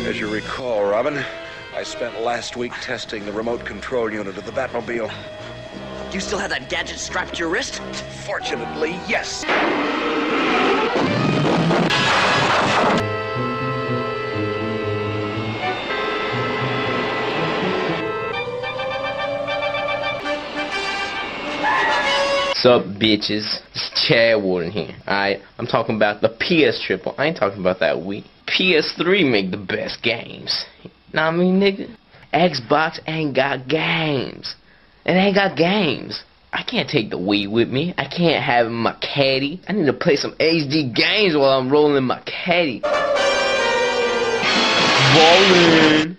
As you recall, Robin, I spent last week testing the remote control unit of the Batmobile. You still have that gadget strapped to your wrist? Fortunately, yes. Sup, bitches? It's Chad Warden here. Alright, I'm talking about the PS Triple. I ain't talking about that Wii. PS3 make the best games. Know what I mean, nigga? Xbox ain't got games. It ain't got games. I can't take the Wii with me. I can't have my caddy. I need to play some HD games while I'm rolling my caddy. Ballin'.